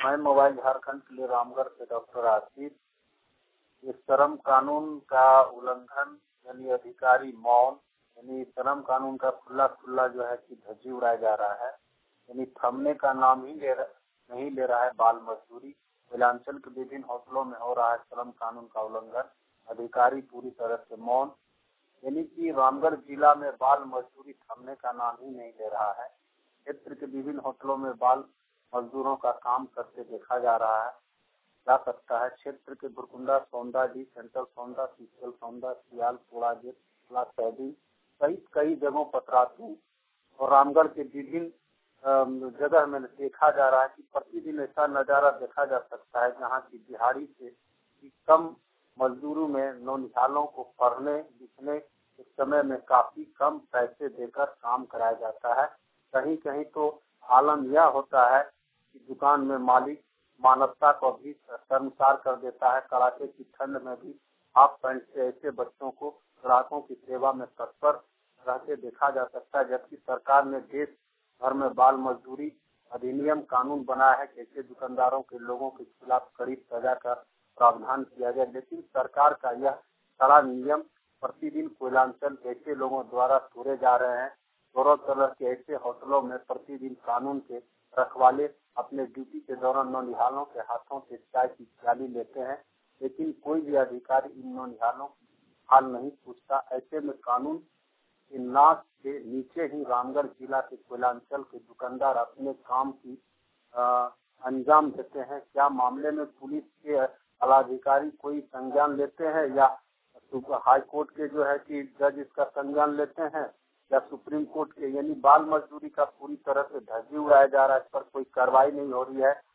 मैं मोबाइल झारखंड के लिए रामगढ़ से डॉक्टर आसिफ। इस श्रम कानून का उल्लंघन यानी अधिकारी मौन यानी श्रम कानून का खुला जो है कि धज्जी उड़ाया जा रहा है, यानी थमने का नाम ही नहीं ले रहा है बाल मजदूरी। कोयलांचल के विभिन्न होटलों में हो रहा है श्रम कानून का उल्लंघन, अधिकारी पूरी तरह से मौन, यानी कि रामगढ़ जिला में बाल मजदूरी थमने का नाम ही नहीं ले रहा है। क्षेत्र के विभिन्न होटलों में बाल मजदूरों का काम करते देखा जा सकता है। क्षेत्र के बुरकुंडा, सौंदाजी, सेंट्रल सौंदा, सीचल सौंदा, सियाल, पोड़ाजेट, सहित कई जगहों पतरातू और रामगढ़ के विभिन्न जगह में देखा जा रहा है कि प्रतिदिन ऐसा नजारा देखा जा सकता है जहाँ की दिहाड़ी से कम मजदूरों में नौनिहालों को पढ़ने लिखने के समय में काफी कम पैसे देकर काम कराया जाता है। कहीं कहीं तो आलम यह होता है कि दुकान में मालिक मानवता को भी शर्मसार कर देता है। कड़ाके की ठंड में भी हाफ पैंट से ऐसे बच्चों को ग्राहकों की सेवा में तत्पर रहते देखा जा सकता है, जबकि सरकार ने देश भर में बाल मजदूरी अधिनियम कानून बनाया है कि ऐसे दुकानदारों के लोगों के खिलाफ कड़ी सजा का प्रावधान किया गया। लेकिन सरकार का यह कड़ा नियम प्रतिदिन कोयलांचल ऐसे लोगों द्वारा तोड़े जा रहे हैं। दोनों तरह के ऐसे होटलों में प्रतिदिन कानून के रखवाले अपने ड्यूटी के दौरान नौनिहालों के हाथों से चाय की प्याली लेते हैं, लेकिन कोई भी अधिकारी इन नौनिहालों की हाल नहीं पूछता। ऐसे में कानून के नाक के नीचे ही रामगढ़ जिला के कोयलांचल के दुकानदार अपने काम की अंजाम देते हैं। क्या मामले में पुलिस के आलाधिकारी कोई संज्ञान लेते हैं या हाई कोर्ट के जो है कि जज इसका संज्ञान लेते हैं या सुप्रीम कोर्ट के? यानी बाल मजदूरी का पूरी तरह से धज्जी उड़ाया जा रहा है, इस पर कोई कार्रवाई नहीं हो रही है।